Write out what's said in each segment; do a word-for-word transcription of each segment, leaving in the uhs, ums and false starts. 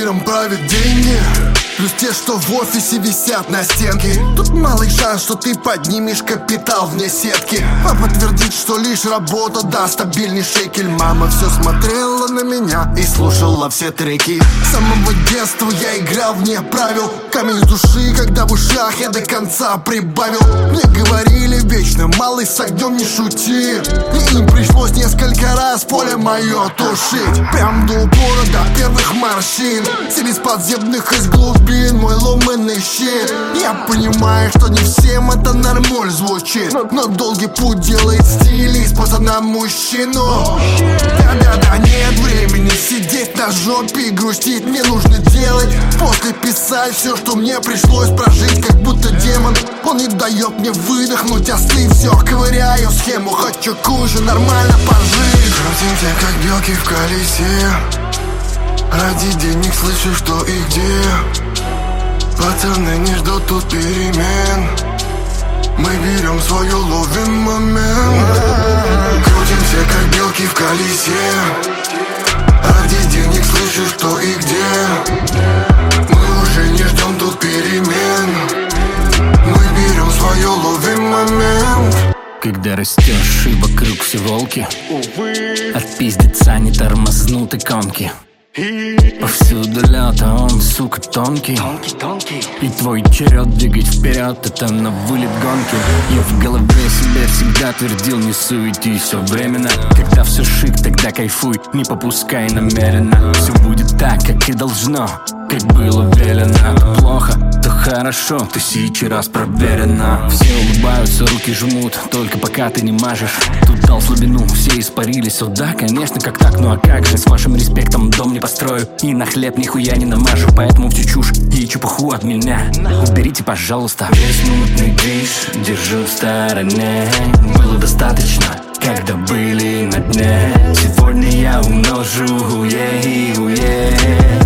миром правят деньги, плюс те, что в офисе висят на стенке. Тут малый шанс, что ты поднимешь капитал вне сетки. Папа твердит, что лишь работа даст стабильный шекель. Мама все смотрела на меня и слушала все треки. С самого детства я играл вне правил. Камень с души, когда в ушах я до конца прибавил. Мне говорили вечно: малый, с огнем не шути. И им пришлось несколько раз поле мое тушить. Прям до упора, до первых морщин. Сели из подземных, из глубин мой ломаный щит. Я понимаю, что не всем это нормаль звучит, но долгий путь делает стиль из пацана мужчину. Да-да-да, нет времени сидеть на жопе и грустить. Мне нужно делать, после писать все, что мне пришлось прожить. Как будто демон, он не дает мне выдохнуть, остыть. Все ковыряю схему, хочу кушать, нормально пожить. Крутимся, как белки в колесе. Ради денег слышу, что и где. Пацаны не ждут тут перемен. Мы берем свою, ловим момент. Крутимся, как белки в колесе. Ради денег слышу, что и где. Мы уже не ждем тут перемен. Мы берем свое, ловим момент. Когда растешь и вокруг все волки, отпиздиться не тормознуты конки. Повсюду лед, а он, сука, тонкий. И твой черед двигать вперед, это на вылет гонки. Я в голове себе всегда твердил: не суетись, все временно. Когда все шик, тогда кайфуй, не попускай намеренно. Все будет так, как и должно, как было велено. То плохо, то хорошо, тысячи раз проверено. Все улыбаются, руки жмут, только пока ты не мажешь. Тут дал слабину, все испарились. О да, конечно, как так, ну а как же? С вашим респектом дом не построю и на хлеб нихуя не намажу. Поэтому всю чушь и чепуху от меня уберите, пожалуйста. Весь мутный движ держу в стороне. Было достаточно, когда были на дне. Сегодня я умножу, уе, уе.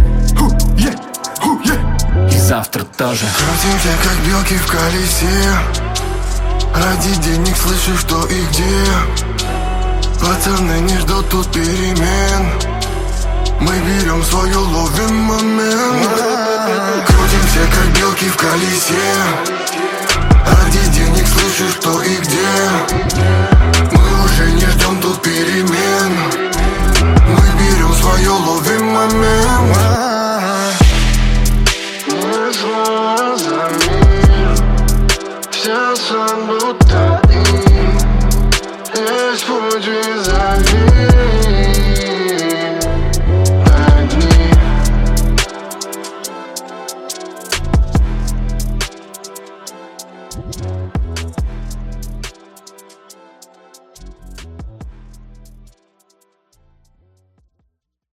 И завтра тоже. Крутимся, как белки в колесе. Ради денег слышу, что и где. Пацаны не ждут тут перемен. Мы берем свою, ловим момент. Крутимся, как белки в колесе. Ради денег слышу, что и где. Мы уже не ждем тут перемен. Мы берем свое, ловим момент. Мы глазами все забудем.